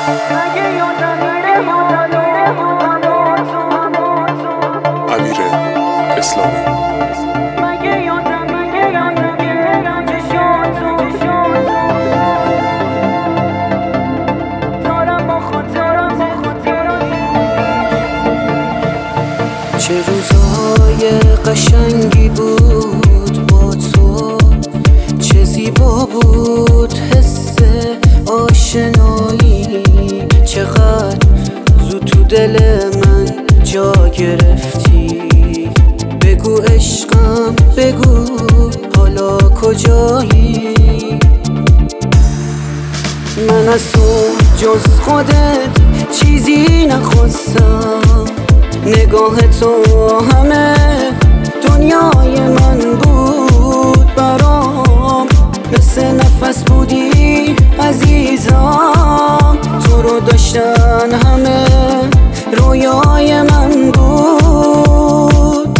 امیر اسلامی. چه روزای قشنگی بود با تو، چه زیبا بود حس آشنایی، چقدر زود تو دل من جا گرفتی. بگو عشقم بگو حالا کجایی؟ من از تو جز خودت چیزی نخواستم، نگاه تو همه دنیای من بود برام، مثل نفس بودی عزیزم، تو رو داشتن همه رویای من بود.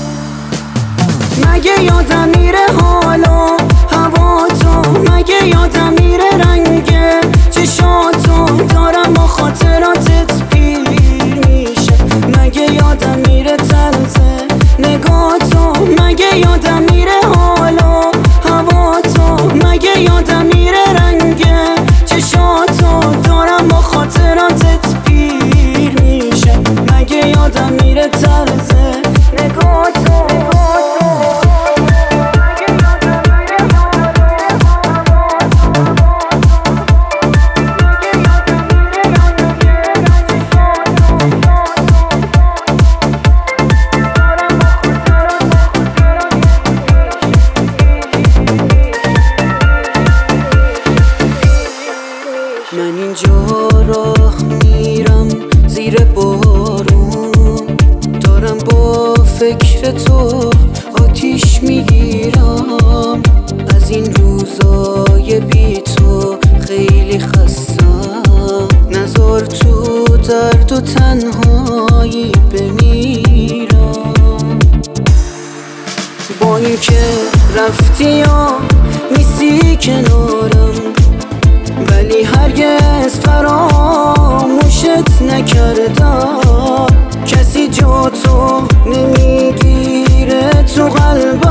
مگه یادم میره حالا هوا تو، مگه یادم میره رنگ چشاتو، دارم با خاطراتت پیر میشه. مگه یادم میره طرز نگاه تو، مگه یادم میره حالا هوا تو، مگه یادم میره رنگ چشاتو، دارم با خاطراتت پیر میشه. مگه یادم میره طرز نگاه تو. من اینجا راه میرم زیر بارون، دارم با فکر تو آتیش میگیرم. از این روزای بی تو خیلی خستم، نذار تو درد و تنهایی بمیرم. با این که رفتی یا نیستی کنارم، ولی هرگز فراموشت نکردم. کسی جا تو نمیگیره تو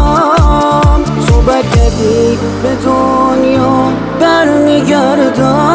قلبم، تو برگردی به دنیا برمیگردم.